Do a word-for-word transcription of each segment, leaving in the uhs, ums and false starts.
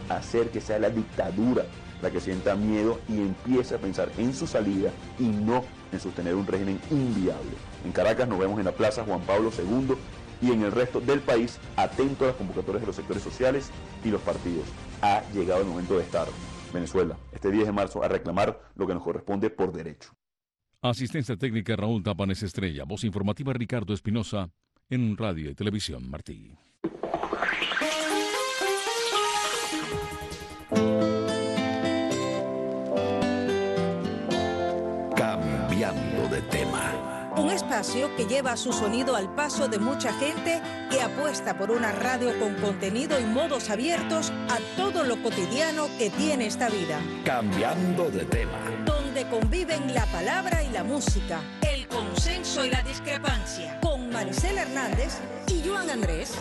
hacer que sea la dictadura la que sienta miedo y empiece a pensar en su salida y no en sostener un régimen inviable. En Caracas nos vemos en la Plaza Juan Pablo segundo y en el resto del país, atento a las convocatorias de los sectores sociales y los partidos. Ha llegado el momento de estar, Venezuela, este diez de marzo, a reclamar lo que nos corresponde por derecho. Asistencia técnica Raúl Tapanes Estrella, voz informativa Ricardo Espinosa, en Radio y Televisión Martí. Cambiando de tema. Un espacio que lleva su sonido al paso de mucha gente que apuesta por una radio con contenido y modos abiertos a todo lo cotidiano que tiene esta vida. Cambiando de tema. Donde conviven la palabra y la música, el consenso y la discrepancia. Con Maricela Hernández y Joan Andrés.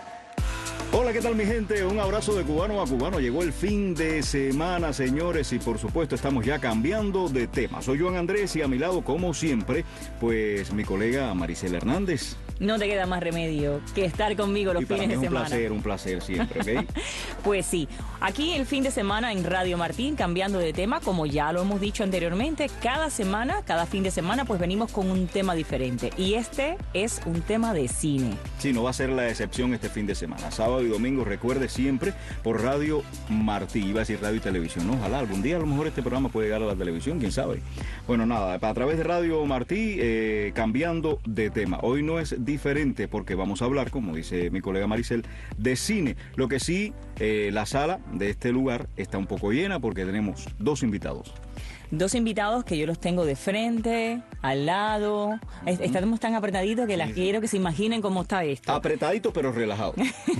Hola, ¿qué tal mi gente? Un abrazo de cubano a cubano. Llegó el fin de semana, señores, y por supuesto estamos ya cambiando de tema. Soy Joan Andrés y a mi lado, como siempre, pues mi colega Maricela Hernández. No te queda más remedio que estar conmigo los y para fines mí es de un semana. placer, un placer siempre, ¿ok? Pues sí, aquí el fin de semana en Radio Martín, cambiando de tema, como ya lo hemos dicho anteriormente, cada semana, cada fin de semana, pues venimos con un tema diferente. Y este es un tema de cine. Sí, no va a ser la excepción este fin de semana. Sábado y domingo, recuerde siempre, por Radio Martí. Iba a decir radio y televisión, ¿no? Ojalá algún día a lo mejor este programa puede llegar a la televisión, quién sabe. Bueno, nada, a través de Radio Martí, eh, cambiando de tema. Hoy no es diferente porque vamos a hablar, como dice mi colega Maricel, de cine. Lo que sí, eh, la sala de este lugar está un poco llena porque tenemos dos invitados. Dos invitados que yo los tengo de frente, al lado. Uh-huh. Estamos tan apretaditos que las sí, quiero que se imaginen cómo está esto. Apretaditos pero relajados.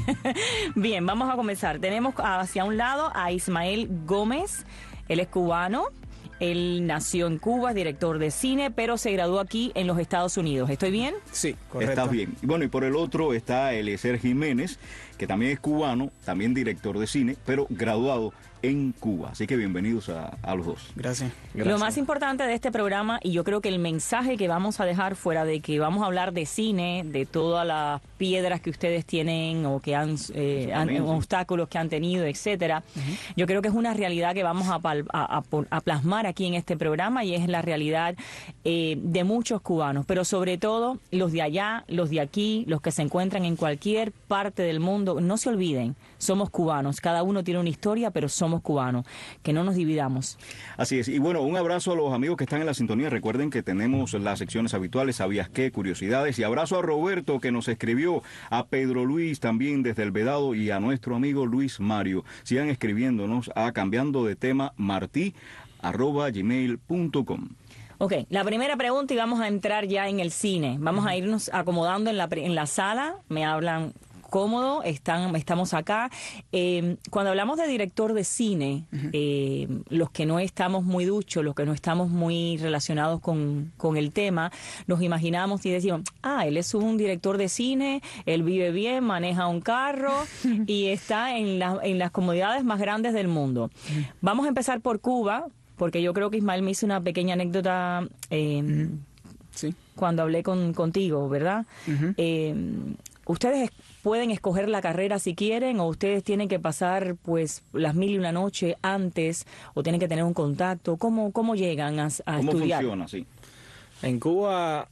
Bien, vamos a comenzar. Tenemos hacia un lado a Ismael Gómez. Él es cubano. Él nació en Cuba, es director de cine, pero se graduó aquí en los Estados Unidos. ¿Estoy bien? Sí, correcto. Estás bien. Bueno, y por el otro está Eliezer Jiménez, que también es cubano, también director de cine, pero graduado en Cuba. Así que bienvenidos a, a los dos. Gracias. Gracias. Lo más importante de este programa, y yo creo que el mensaje que vamos a dejar fuera de que vamos a hablar de cine, de todas las piedras que ustedes tienen o que han, eh, han obstáculos que han tenido, etcétera, uh-huh. Yo creo que es una realidad que vamos a, pal, a, a, a plasmar aquí en este programa y es la realidad eh, de muchos cubanos, pero sobre todo los de allá, los de aquí, los que se encuentran en cualquier parte del mundo. No se olviden, somos cubanos, cada uno tiene una historia, pero somos cubanos, que no nos dividamos. Así es, y bueno, un abrazo a los amigos que están en la sintonía. Recuerden que tenemos las secciones habituales, ¿sabías qué? Curiosidades, y abrazo a Roberto que nos escribió, a Pedro Luis también desde el Vedado y a nuestro amigo Luis Mario. Sigan escribiéndonos a cambiando de tema martí arroba gmail punto com. Ok, la primera pregunta y vamos a entrar ya en el cine. Vamos uh-huh. a irnos acomodando en la, en la sala. Me hablan cómodo, están, estamos acá. Eh, cuando hablamos de director de cine, uh-huh. eh, los que no estamos muy duchos, los que no estamos muy relacionados con, con el tema, nos imaginamos y decimos, ah, él es un director de cine, él vive bien, maneja un carro y está en, la, en las comodidades más grandes del mundo. Uh-huh. Vamos a empezar por Cuba, porque yo creo que Ismael me hizo una pequeña anécdota eh, uh-huh. sí. cuando hablé con, contigo, ¿verdad? Uh-huh. Eh, ustedes pueden escoger la carrera si quieren o ustedes tienen que pasar pues las mil y una noche antes o tienen que tener un contacto. ¿Cómo, cómo llegan a, a ¿Cómo estudiar? ¿Cómo funciona? Sí. En Cuba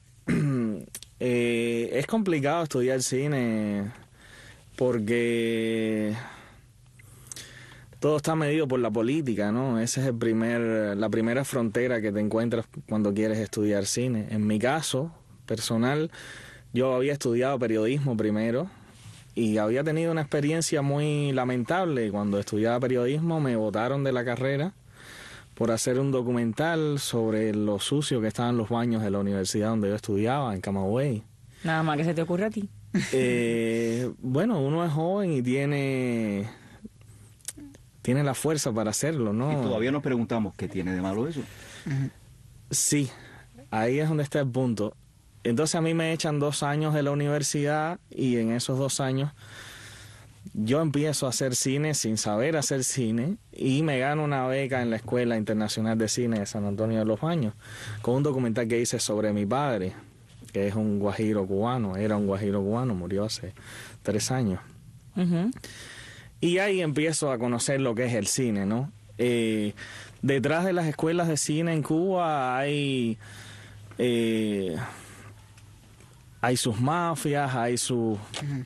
eh, es complicado estudiar cine porque todo está medido por la política, ¿no? Esa es el primer, la primera frontera que te encuentras cuando quieres estudiar cine. En mi caso personal, yo había estudiado periodismo primero y había tenido una experiencia muy lamentable. Cuando estudiaba periodismo me botaron de la carrera por hacer un documental sobre lo sucio que estaban los baños de la universidad donde yo estudiaba, en Camagüey. Nada más que se te ocurre a ti. Eh, bueno, uno es joven y tiene, tiene la fuerza para hacerlo, ¿no? Y todavía nos preguntamos, ¿qué tiene de malo eso? Sí, ahí es donde está el punto. Entonces a mí me echan dos años de la universidad y en esos dos años yo empiezo a hacer cine sin saber hacer cine y me gano una beca en la Escuela Internacional de Cine de San Antonio de los Baños con un documental que hice sobre mi padre, que es un guajiro cubano, era un guajiro cubano, murió hace tres años. Uh-huh. Y ahí empiezo a conocer lo que es el cine, ¿no? Eh, detrás de las escuelas de cine en Cuba hay, eh, hay sus mafias, hay, su, uh-huh.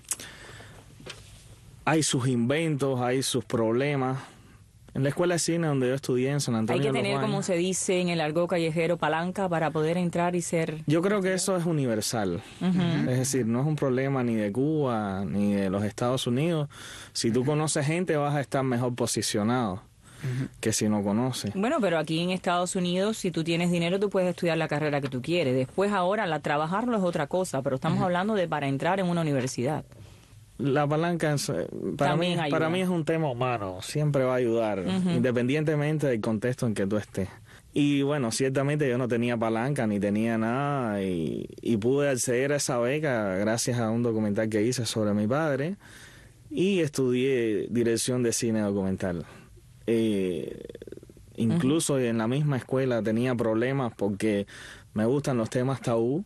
hay sus inventos, hay sus problemas. En la escuela de cine donde yo estudié en San Antonio Hay que de los tener, Baños, como se dice en el argot callejero, palanca para poder entrar y ser... Yo creo que eso es universal. Uh-huh. Es decir, no es un problema ni de Cuba ni de los Estados Unidos. Si tú conoces gente vas a estar mejor posicionado uh-huh. que si no conoces. Bueno, pero aquí en Estados Unidos, si tú tienes dinero, tú puedes estudiar la carrera que tú quieres. Después, ahora, la trabajarlo es otra cosa, pero estamos uh-huh. hablando de para entrar en una universidad. La palanca para mí, para mí es un tema humano, siempre va a ayudar, uh-huh. independientemente del contexto en que tú estés. Y bueno, ciertamente yo no tenía palanca ni tenía nada y, y pude acceder a esa beca gracias a un documental que hice sobre mi padre y estudié dirección de cine documental. Eh, incluso uh-huh. en la misma escuela tenía problemas porque me gustan los temas tabú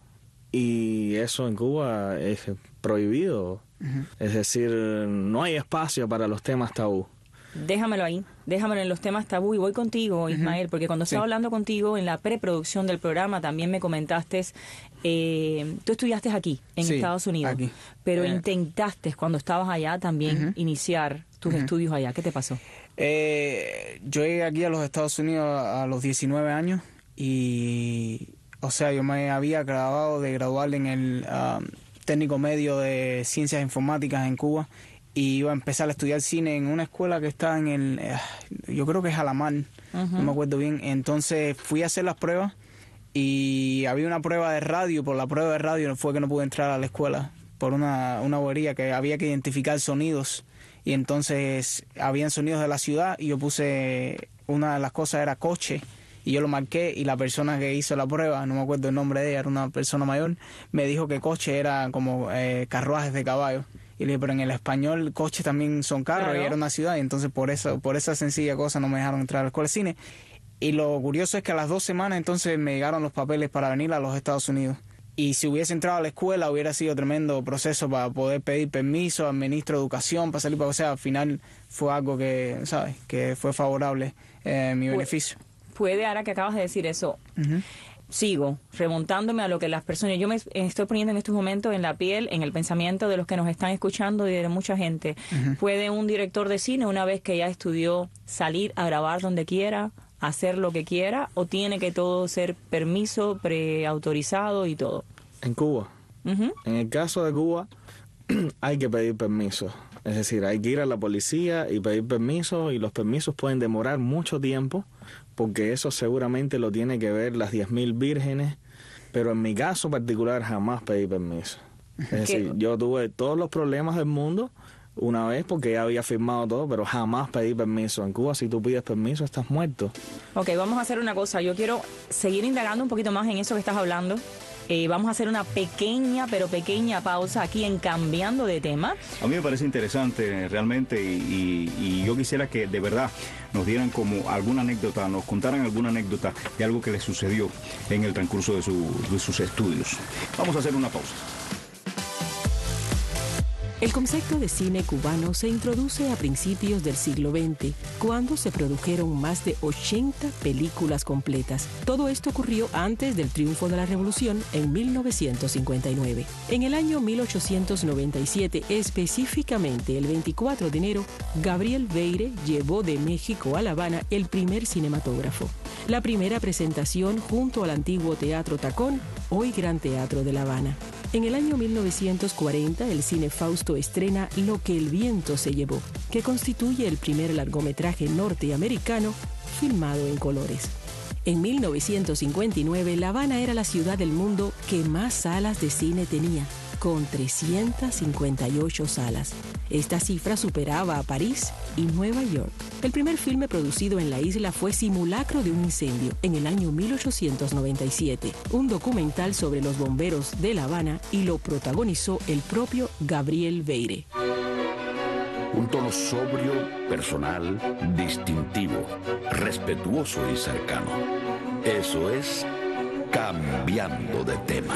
y eso en Cuba es prohibido. Uh-huh. Es decir, no hay espacio para los temas tabú. Déjamelo ahí, déjamelo en los temas tabú y voy contigo, Ismael, uh-huh. porque cuando estaba sí. hablando contigo en la preproducción del programa también me comentaste, eh, tú estudiaste aquí, en sí, Estados Unidos, aquí. pero eh. intentaste cuando estabas allá también uh-huh. iniciar tus uh-huh. estudios allá. ¿Qué te pasó? Eh, yo llegué aquí a los Estados Unidos a los diecinueve años y, o sea, yo me había acabado de graduar en el... Um, técnico medio de ciencias informáticas en Cuba y iba a empezar a estudiar cine en una escuela que está en el, eh, yo creo que es Alamar, uh-huh. no me acuerdo bien. Entonces fui a hacer las pruebas y había una prueba de radio, por la prueba de radio fue que no pude entrar a la escuela por una, una bobería que había que identificar sonidos y entonces habían sonidos de la ciudad y yo puse, una de las cosas era coche. Y yo lo marqué y la persona que hizo la prueba, no me acuerdo el nombre de ella, era una persona mayor, me dijo que coche era como eh, carruajes de caballo. Y le dije, pero en el español coche también son carros, claro. Y era una ciudad. Y entonces por eso, por esa sencilla cosa no me dejaron entrar a la escuela de cine. Y lo curioso es que a las dos semanas entonces me llegaron los papeles para venir a los Estados Unidos. Y si hubiese entrado a la escuela hubiera sido tremendo proceso para poder pedir permiso al ministro de Educación, para salir para... O sea, al final fue algo que, ¿sabes? Que fue favorable eh, mi beneficio. Puede, ahora que acabas de decir eso, uh-huh. sigo remontándome a lo que las personas, yo me estoy poniendo en estos momentos en la piel, en el pensamiento de los que nos están escuchando y de mucha gente. Uh-huh. ¿Puede un director de cine, una vez que ya estudió, salir a grabar donde quiera, hacer lo que quiera, o tiene que todo ser permiso, preautorizado y todo? En Cuba. Uh-huh. En el caso de Cuba, hay que pedir permiso. Es decir, hay que ir a la policía y pedir permiso, y los permisos pueden demorar mucho tiempo, porque eso seguramente lo tiene que ver las diez mil vírgenes, pero en mi caso particular jamás pedí permiso. Es decir, yo tuve todos los problemas del mundo una vez porque ya había firmado todo, pero jamás pedí permiso. En Cuba, si tú pides permiso, estás muerto. Ok, vamos a hacer una cosa. Yo quiero seguir indagando un poquito más en eso que estás hablando. Eh, vamos a hacer una pequeña, pero pequeña pausa aquí en Cambiando de Tema. A mí me parece interesante realmente y, y, y yo quisiera que de verdad nos dieran como alguna anécdota, nos contaran alguna anécdota de algo que les sucedió en el transcurso de, su, de sus estudios. Vamos a hacer una pausa. El concepto de cine cubano se introduce a principios del siglo veinte, cuando se produjeron más de ochenta películas completas. Todo esto ocurrió antes del triunfo de la Revolución en mil novecientos cincuenta y nueve. En el año mil ochocientos noventa y siete, específicamente el veinticuatro de enero, Gabriel Veire llevó de México a La Habana el primer cinematógrafo. La primera presentación junto al antiguo Teatro Tacón, hoy Gran Teatro de La Habana. En el año mil novecientos cuarenta, el Cine Fausto estrena Lo que el viento se llevó, que constituye el primer largometraje norteamericano filmado en colores. En mil novecientos cincuenta y nueve, La Habana era la ciudad del mundo que más salas de cine tenía, con trescientas cincuenta y ocho salas. Esta cifra superaba a París y Nueva York. El primer filme producido en la isla fue Simulacro de un incendio, en el año mil ochocientos noventa y siete, un documental sobre los bomberos de La Habana, y lo protagonizó el propio Gabriel Veire. Un tono sobrio, personal, distintivo, respetuoso y cercano. Eso es Cambiando de Tema.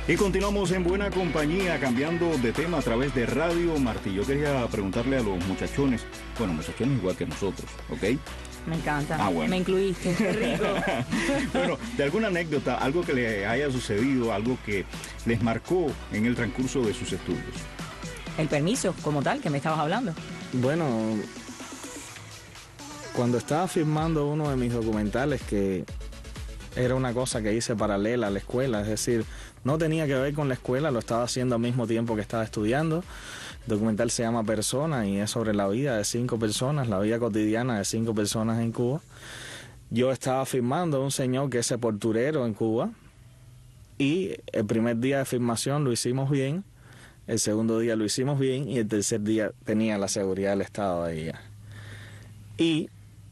Y continuamos en buena compañía, cambiando de tema a través de Radio Martí. Yo quería preguntarle a los muchachones, bueno, muchachones igual que nosotros, ¿ok? Me encanta. Ah, bueno. Me incluiste, qué rico. Bueno, de alguna anécdota, algo que le haya sucedido, algo que les marcó en el transcurso de sus estudios. El permiso, como tal, que me estabas hablando. Bueno, cuando estaba filmando uno de mis documentales, que era una cosa que hice paralela a la escuela, es decir, no tenía que ver con la escuela, lo estaba haciendo al mismo tiempo que estaba estudiando. El documental se llama Persona y es sobre la vida de cinco personas, la vida cotidiana de cinco personas en Cuba. Yo estaba filmando a un señor que es sepulturero en Cuba y el primer día de filmación lo hicimos bien, el segundo día lo hicimos bien y el tercer día tenía la seguridad del Estado ahí ya. Y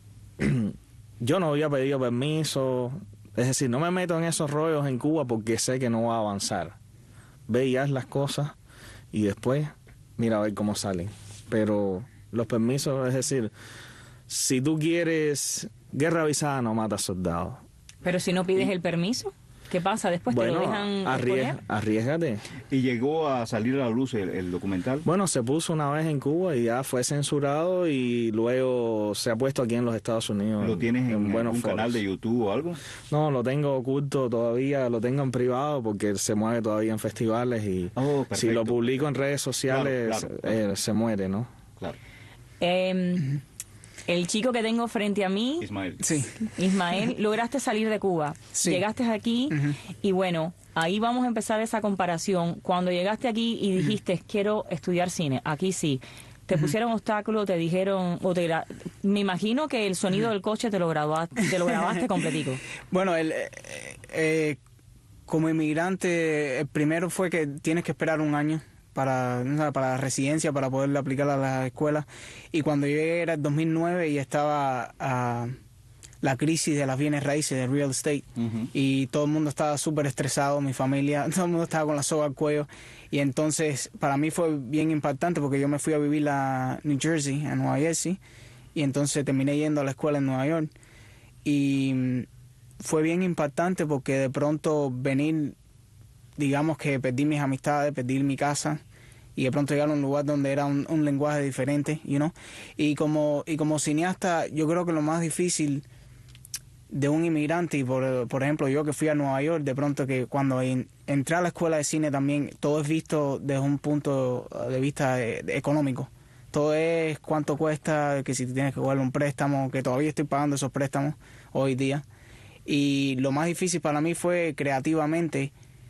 yo no había pedido permiso, es decir, no me meto en esos rollos en Cuba porque sé que no va a avanzar. Ve y haz las cosas y después mira a ver cómo salen. Pero los permisos, es decir, si tú quieres guerra avisada no mata soldados. Pero si no pides el permiso, ¿qué pasa después? Bueno, ¿Te lo dejan arries- exponer? arriesgate. ¿Y llegó a salir a la luz el, el documental? Bueno, se puso una vez en Cuba y ya fue censurado y luego se ha puesto aquí en los Estados Unidos. ¿Lo tienes en, en buenos algún foros. canal de YouTube o algo? No, lo tengo oculto todavía, lo tengo en privado porque se mueve todavía en festivales y Oh, si perfecto. lo publico en redes sociales Claro, claro, claro. eh, se muere, ¿no? Claro. Eh, el chico que tengo frente a mí, Ismael. Sí. Ismael, lograste salir de Cuba. Sí. Llegaste aquí y bueno, ahí vamos a empezar esa comparación. Cuando llegaste aquí y dijiste, quiero estudiar cine, aquí sí. Te pusieron obstáculos, te dijeron, o te gra- me imagino que el sonido del coche te lo grabaste, te lo grabaste completico. Bueno, el, eh, eh, como inmigrante, el primero fue que tienes que esperar un año para, para la residencia, para poderle aplicar a la escuela. Y cuando llegué era el dos mil nueve y estaba uh, la crisis de las bienes raíces, de real estate. Uh-huh. Y todo el mundo estaba súper estresado, mi familia, todo el mundo estaba con la soga al cuello. Y entonces para mí fue bien impactante porque yo me fui a vivir a New Jersey, a Nueva Jersey. Y entonces terminé yendo a la escuela en Nueva York. Y fue bien impactante porque de pronto venir, digamos que perdí mis amistades, perdí mi casa y de pronto llegar a un lugar donde era un, un lenguaje diferente, you know? Y como, y como cineasta, yo creo que lo más difícil de un inmigrante, y por, por ejemplo yo que fui a Nueva York, de pronto que cuando en, entré a la escuela de cine también, todo es visto desde un punto de vista de, de económico. Todo es cuánto cuesta, que si tienes que coger un préstamo, que todavía estoy pagando esos préstamos hoy día. Y lo más difícil para mí fue creativamente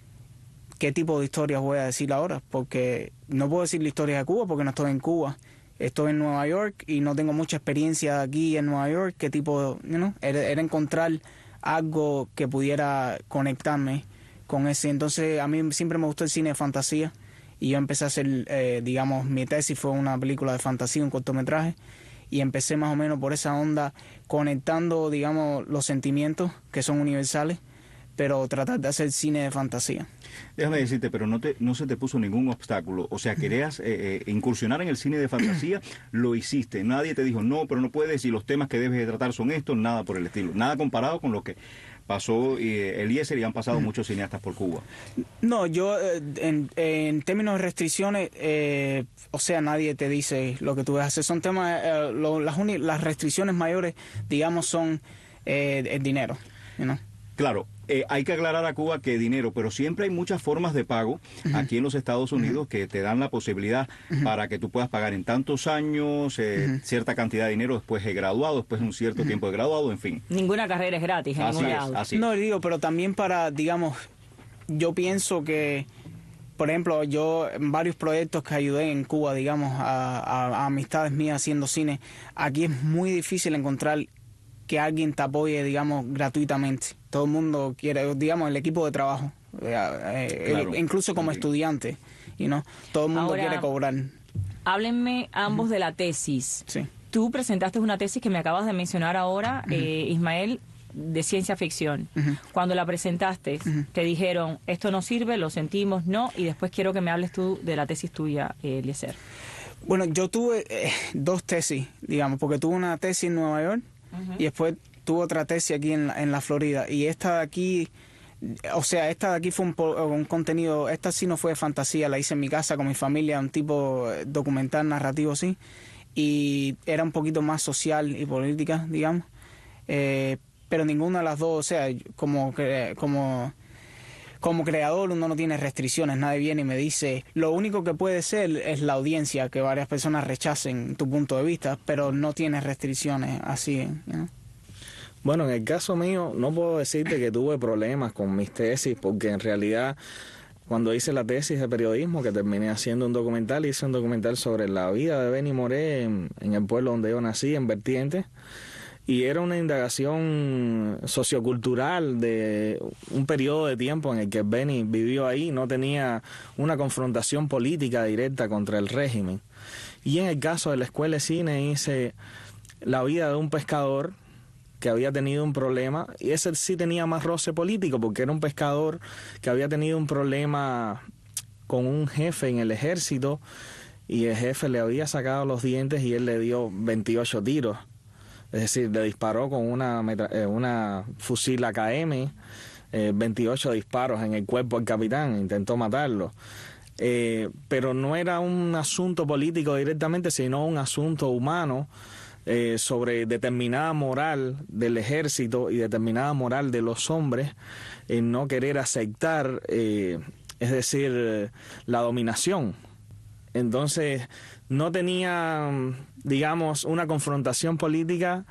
qué tipo de historias voy a decir ahora, porque no puedo decir la historia de Cuba porque no estoy en Cuba. Estoy en Nueva York y no tengo mucha experiencia aquí en Nueva York. ¿Qué tipo, you know? era, era encontrar algo que pudiera conectarme con ese. Entonces a mí siempre me gustó el cine de fantasía y yo empecé a hacer, eh, digamos, mi tesis fue una película de fantasía, un cortometraje, y empecé más o menos por esa onda, conectando, digamos, los sentimientos que son universales, pero tratar de hacer cine de fantasía. Déjame decirte, pero no te no se te puso ningún obstáculo. O sea, querías eh, eh, incursionar en el cine de fantasía, lo hiciste. Nadie te dijo, no, pero no puedes, y los temas que debes de tratar son estos, nada por el estilo. Nada comparado con lo que pasó eh, Eliezer y han pasado muchos cineastas por Cuba. No, yo eh, en, en términos de restricciones, eh, o sea, nadie te dice lo que tú debes hacer. Son temas, eh, lo, las, uni, las restricciones mayores, digamos, son eh, el dinero, you know? Claro, eh, hay que aclarar a Cuba que dinero, pero siempre hay muchas formas de pago uh-huh. aquí en los Estados Unidos uh-huh. que te dan la posibilidad uh-huh. para que tú puedas pagar en tantos años eh, uh-huh. cierta cantidad de dinero después de graduado, después de un cierto uh-huh. tiempo de graduado, en fin. Ninguna carrera es gratis en así ningún es, lado. así no, es. digo, pero también para, digamos, yo pienso que, por ejemplo, yo en varios proyectos que ayudé en Cuba, digamos, a, a, a amistades mías haciendo cine, aquí es muy difícil encontrar que alguien te apoye, digamos, gratuitamente. Todo el mundo quiere, digamos, el equipo de trabajo, eh, claro, el, incluso como sí. estudiante, you know, todo el mundo Ahora, quiere cobrar. Háblenme ambos uh-huh. de la tesis. Sí. Tú presentaste una tesis que me acabas de mencionar ahora, uh-huh. eh, Ismael, de ciencia ficción. Uh-huh. Cuando la presentaste, uh-huh. te dijeron, esto no sirve, lo sentimos, no, y después quiero que me hables tú de la tesis tuya, eh, Eliezer. Bueno, yo tuve eh, dos tesis, digamos, porque tuve una tesis en Nueva York, uh-huh. y después tuve otra tesis aquí en la, en la Florida. Y esta de aquí, o sea, esta de aquí fue un, un contenido, esta sí no fue de fantasía, la hice en mi casa con mi familia, un tipo documental narrativo, sí, y era un poquito más social y política, digamos, eh, pero ninguna de las dos, o sea, como, como, como creador uno no tiene restricciones, nadie viene y me dice, lo único que puede ser es la audiencia, que varias personas rechacen tu punto de vista, pero no tienes restricciones así, ¿no? Bueno, en el caso mío no puedo decirte que tuve problemas con mis tesis, porque en realidad cuando hice la tesis de periodismo, que terminé haciendo un documental, hice un documental sobre la vida de Benny Moré en, en el pueblo donde yo nací, en Vertientes, y era una indagación sociocultural de un periodo de tiempo en el que Benny vivió ahí, no tenía una confrontación política directa contra el régimen. Y en el caso de la Escuela de Cine hice la vida de un pescador que había tenido un problema, y ese sí tenía más roce político, porque era un pescador que había tenido un problema con un jefe en el ejército, y el jefe le había sacado los dientes y él le dio veintiocho tiros. Es decir, le disparó con una, una fusil A K M, eh, veintiocho disparos en el cuerpo al capitán, intentó matarlo. Eh, pero no era un asunto político directamente, sino un asunto humano, Eh, sobre determinada moral del ejército y determinada moral de los hombres en no querer aceptar, eh, es decir, eh, la dominación. Entonces no tenía, digamos, una confrontación política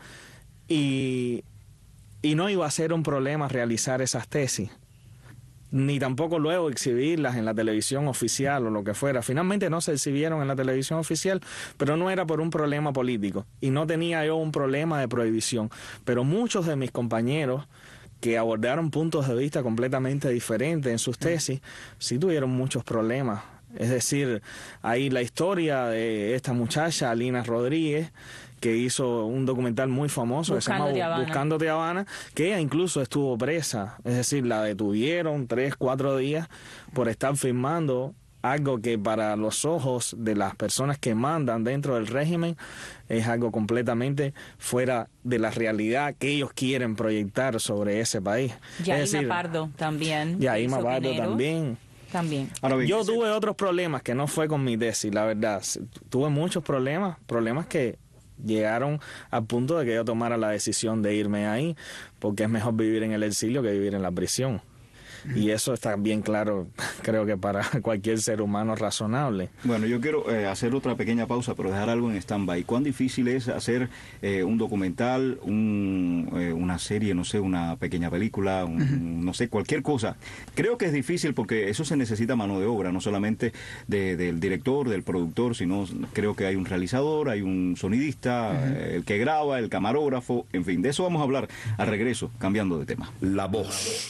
y, y no iba a ser un problema realizar esas tesis, ni tampoco luego exhibirlas en la televisión oficial o lo que fuera. Finalmente no se exhibieron en la televisión oficial, pero no era por un problema político y no tenía yo un problema de prohibición. Pero muchos de mis compañeros que abordaron puntos de vista completamente diferentes en sus tesis, sí tuvieron muchos problemas. Es decir, hay la historia de esta muchacha, Alina Rodríguez, que hizo un documental muy famoso que se llama Buscándote a Habana, que ella incluso estuvo presa. Es decir, la detuvieron tres, cuatro días por estar filmando algo que para los ojos de las personas que mandan dentro del régimen es algo completamente fuera de la realidad que ellos quieren proyectar sobre ese país. Yaima Pardo también. Yaima Pardo también. También. Bien, yo tuve otros problemas que no fue con mi tesis, la verdad. Tuve muchos problemas, problemas que llegaron al punto de que yo tomara la decisión de irme ahí, porque es mejor vivir en el exilio que vivir en la prisión. Y eso está bien claro, creo que para cualquier ser humano razonable. Bueno, yo quiero eh, hacer otra pequeña pausa, pero dejar algo en stand-by. ¿Cuán difícil es hacer eh, un documental, un, eh, una serie, no sé, una pequeña película, un, uh-huh. no sé, cualquier cosa? Creo que es difícil porque eso se necesita mano de obra, no solamente de, del director, del productor, sino creo que hay un realizador, hay un sonidista, uh-huh. eh, el que graba, el camarógrafo, en fin, de eso vamos a hablar al regreso, cambiando de tema. La voz.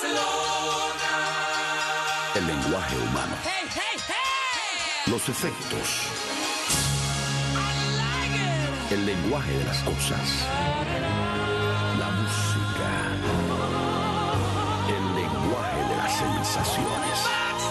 El lenguaje humano. Hey, hey, hey. Los efectos. Like el lenguaje de las cosas. La música. El lenguaje de las sensaciones.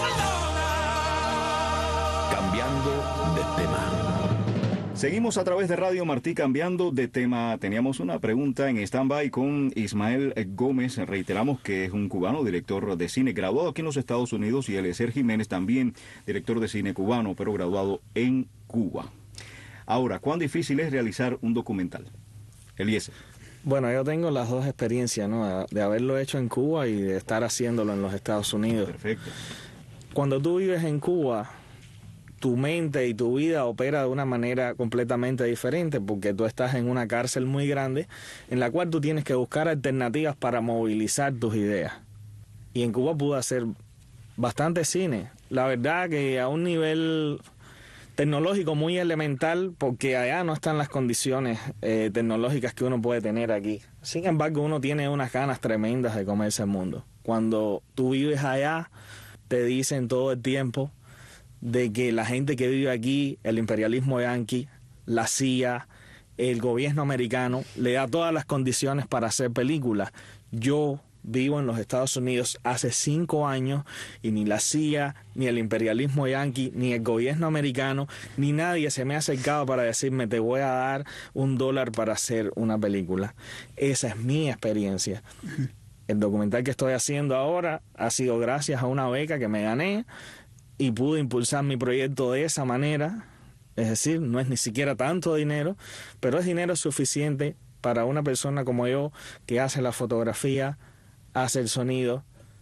Cambiando de tema. Seguimos a través de Radio Martí cambiando de tema. Teníamos una pregunta en stand-by con Ismael Gómez. Reiteramos que es un cubano, director de cine, graduado aquí en los Estados Unidos, y Eliezer Jiménez, también director de cine cubano, pero graduado en Cuba. Ahora, ¿cuán difícil es realizar un documental? Eliezer. Bueno, yo tengo las dos experiencias, ¿no? De haberlo hecho en Cuba y de estar haciéndolo en los Estados Unidos. Perfecto. Cuando tú vives en Cuba, tu mente y tu vida opera de una manera completamente diferente, porque tú estás en una cárcel muy grande en la cual tú tienes que buscar alternativas para movilizar tus ideas. Y en Cuba pude hacer bastante cine. La verdad que a un nivel tecnológico muy elemental, porque allá no están las condiciones eh, tecnológicas que uno puede tener aquí. Sin embargo, uno tiene unas ganas tremendas de comerse el mundo. Cuando tú vives allá, te dicen todo el tiempo de que la gente que vive aquí, el imperialismo yanqui, la C I A, el gobierno americano, le da todas las condiciones para hacer películas. Yo vivo en los Estados Unidos hace cinco años y ni la C I A, ni el imperialismo yanqui, ni el gobierno americano, ni nadie se me ha acercado para decirme te voy a dar un dólar para hacer una película. Esa es mi experiencia. el documental que estoy haciendo ahora ha sido gracias a una beca que me gané y pude impulsar mi proyecto de esa manera. Es decir, no es ni siquiera tanto dinero, pero es dinero suficiente para una persona como yo que hace la fotografía, hace el sonido,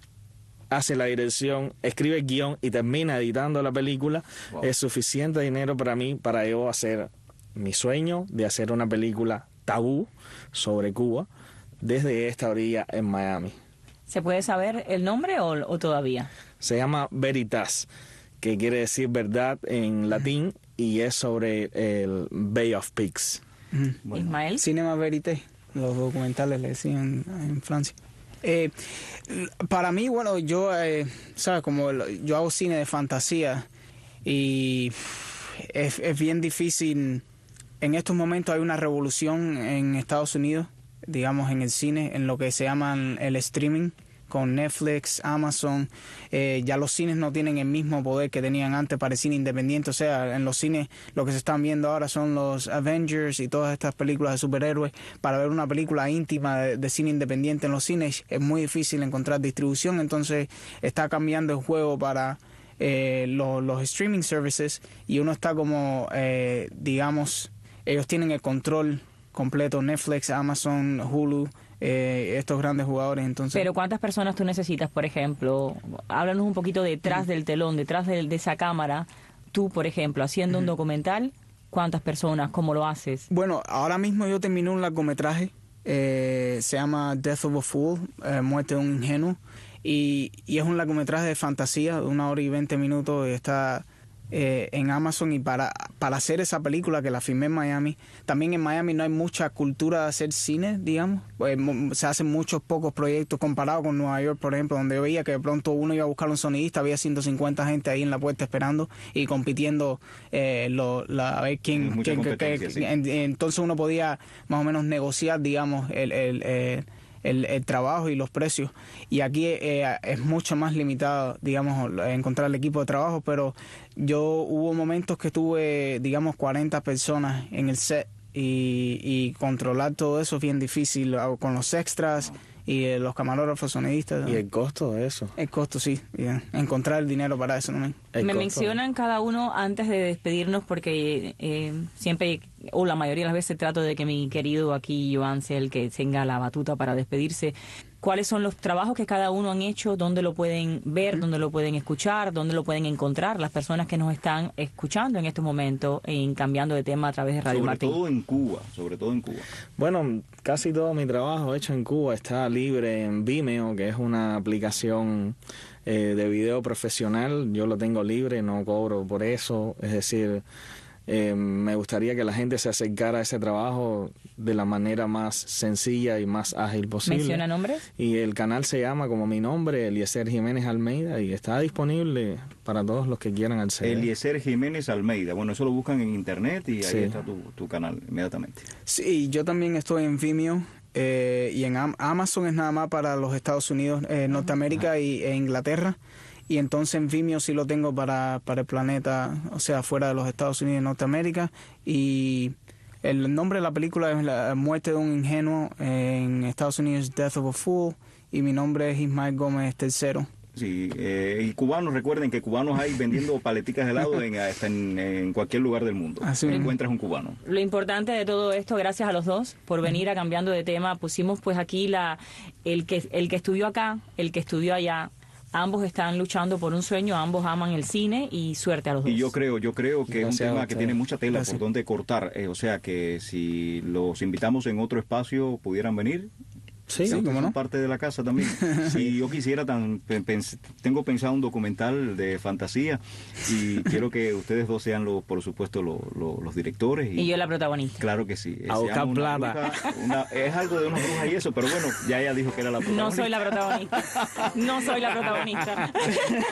hace la dirección, escribe el guión y termina editando la película. Wow. Es suficiente dinero para mí, para yo hacer mi sueño de hacer una película tabú sobre Cuba desde esta orilla en Miami. ¿Se puede saber el nombre o, o todavía? Se llama Veritas, que quiere decir verdad en latín, y es sobre el Bay of Pigs. Bueno. Ismael. Cinema Verité, los documentales le decían en Francia. Eh, para mí, bueno, yo, eh, ¿sabes? Como el, yo hago cine de fantasía y es, es bien difícil. En estos momentos hay una revolución en Estados Unidos, digamos, en el cine, en lo que se llama el streaming, con Netflix, Amazon. Eh, ya los cines no tienen el mismo poder que tenían antes para el cine independiente. O sea, en los cines lo que se están viendo ahora son los Avengers y todas estas películas de superhéroes. Para ver una película íntima de, de cine independiente en los cines es muy difícil encontrar distribución. Entonces está cambiando el juego para eh, lo, los streaming services y uno está como, eh, digamos, ellos tienen el control completo, Netflix, Amazon, Hulu, eh, estos grandes jugadores. Entonces, pero ¿cuántas personas tú necesitas, por ejemplo? Háblanos un poquito detrás del telón, detrás de, de esa cámara. Tú, por ejemplo, haciendo un documental, ¿cuántas personas? ¿Cómo lo haces? Bueno, ahora mismo yo terminé un largometraje, eh, se llama Death of a Fool, eh, Muerte de un Ingenuo, y, y es un largometraje de fantasía de una hora y veinte minutos, y está eh, en Amazon. Y para, para hacer esa película, que la filmé en Miami, también en Miami no hay mucha cultura de hacer cine, digamos. Pues, se hacen muchos pocos proyectos comparado con Nueva York, por ejemplo, donde yo veía que de pronto uno iba a buscar un sonidista, había ciento cincuenta gente ahí en la puerta esperando y compitiendo, eh, lo, la, a ver quién, quién que, que, sí. en, entonces uno podía más o menos negociar, digamos, el, el, el El, el trabajo y los precios. Y aquí eh, es mucho más limitado, digamos, encontrar el equipo de trabajo, pero yo hubo momentos que tuve, digamos, cuarenta personas en el set y, y controlar todo eso es bien difícil con los extras y eh, los camarógrafos, sonidistas. ¿Y el costo de eso? El costo, sí. Bien. Encontrar el dinero para eso, ¿no? Me costo. mencionan cada uno antes de despedirnos, porque eh, siempre, o la mayoría de las veces, trato de que mi querido aquí Joan sea el que tenga la batuta para despedirse. ¿Cuáles son los trabajos que cada uno han hecho? ¿Dónde lo pueden ver? ¿Dónde lo pueden escuchar? ¿Dónde lo pueden encontrar las personas que nos están escuchando en estos momentos, en Cambiando de Tema a través de Radio sobre Martín? Sobre todo en Cuba, sobre todo en Cuba. Bueno, casi todo mi trabajo hecho en Cuba está libre en Vimeo, que es una aplicación eh, de video profesional. Yo lo tengo libre, no cobro por eso. Es decir, eh, me gustaría que la gente se acercara a ese trabajo de la manera más sencilla y más ágil posible. ¿Menciona nombres? Y el canal se llama como mi nombre, Eliezer Jiménez Almeida, y está disponible para todos los que quieran acceder. Eliezer Jiménez Almeida. Bueno, eso lo buscan en internet y ahí sí. está tu, tu canal inmediatamente. Sí, yo también estoy en Vimeo. Eh, y en Am- Amazon es nada más para los Estados Unidos, eh, Norteamérica y, e Inglaterra. Y entonces en Vimeo sí lo tengo para, para el planeta, o sea, fuera de los Estados Unidos y Norteamérica. Y el nombre de la película es La Muerte de un Ingenuo, en Estados Unidos Death of a Fool, y mi nombre es Ismael Gómez Tercero. Sí, eh, y cubanos, recuerden que cubanos hay vendiendo paleticas de helado en, hasta en, en cualquier lugar del mundo. Así encuentras un cubano. Lo importante de todo esto, gracias a los dos por venir a Cambiando de Tema. Pusimos pues aquí la el que el que estudió acá, el que estudió allá. Ambos están luchando por un sueño, ambos aman el cine, y suerte a los dos. Y yo creo, yo creo que Gracias es un tema que tiene mucha tela Gracias. por donde cortar. Eh, o sea que si los invitamos en otro espacio, pudieran venir. Sí, sí, ¿cómo no? Parte de la casa también. Si yo quisiera, tan, pens, tengo pensado un documental de fantasía y quiero que ustedes dos sean, los, por supuesto, los, los, los directores. Y, y yo la protagonista. Claro que sí. A buscar plata. Bruja, una, es algo de una bruja y eso, pero bueno, ya ella dijo que era la protagonista. No soy la protagonista. No soy la protagonista.